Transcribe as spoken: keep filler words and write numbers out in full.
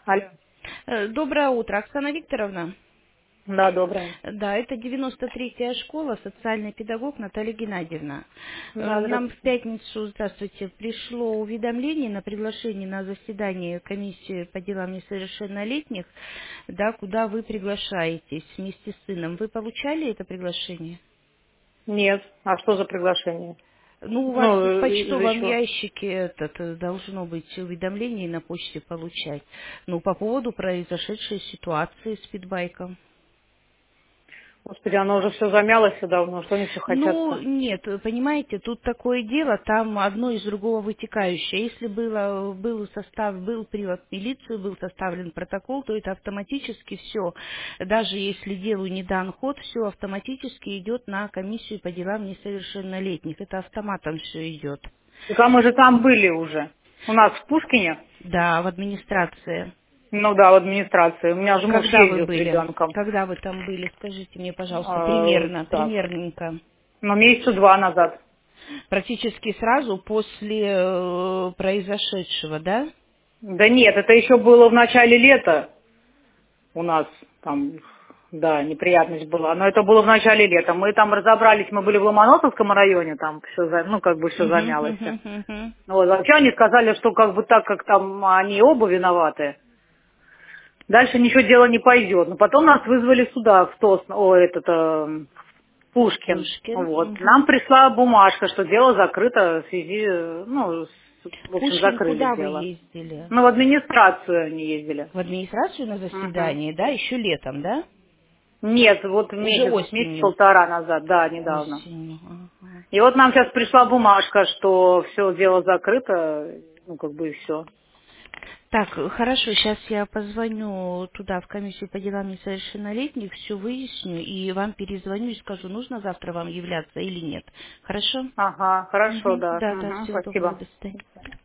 Алло. Э, Доброе утро, Оксана Викторовна. Да, доброе. Да, это девяносто третья школа, социальный педагог Наталья Геннадьевна. Да, Э, Нам в здравствуйте. пятницу, здравствуйте, пришло уведомление на приглашение на заседание комиссии по делам несовершеннолетних, да, куда вы приглашаетесь вместе с сыном. Вы получали это приглашение? Нет. А что за приглашение? Ну, у вас Ну, в из-за почтовом чего? ящике этот, э, должно быть уведомление на почте получать. Ну, по поводу произошедшей ситуации с питбайком. Господи, оно уже все замялось все давно. Что они все Ну, хотят-то? нет, вы понимаете, тут такое дело, там одно из другого вытекающее. Если было, был состав, был привод в милицию, был составлен протокол, то это автоматически все, даже если делу не дан ход, все автоматически идет на комиссию по делам несовершеннолетних. Это автоматом все идет. Так а мы же там были уже. У нас в Пушкине. Да, в администрации. Ну да, в администрации. У меня же муж Когда вы ездил с были? ребенком. Когда вы там были? Скажите мне, пожалуйста, А, примерно, так. примерненько. Ну, месяца два назад. Практически сразу после э, произошедшего, да? Да нет, это еще было в начале лета. У нас там, да, неприятность была. Но это было в начале лета. Мы там разобрались, мы были в Ломоносовском районе, там все, ну, как бы все Мгм, замялось. мгм, мгм. Ну, вот, вообще они сказали, что как бы так, как там они оба виноваты, дальше ничего дела не пойдет. Но потом нас вызвали сюда, в ТОС, о, этот, э, Пушкин. Пушкин. Вот. Нам Мгм. пришла бумажка, что дело закрыто в связи, э, ну, с- в общем, Пушкин, закрыли куда вы дело. ездили? Ну, в администрацию они ездили. В администрацию на Мгм. заседание, да, еще летом, да? Нет, вот Уже месяц, осенью. месяц-полтора назад, да, недавно. Осенью, ага. И вот нам сейчас пришла бумажка, что все дело закрыто, ну, как бы и все. Так, хорошо, сейчас я позвоню туда, в комиссию по делам несовершеннолетних, все выясню, и вам перезвоню и скажу, нужно завтра вам являться или нет. Хорошо? Ага, хорошо, Мгм. да. Да, да, Мгм, всего доброго, спасибо. до свидания.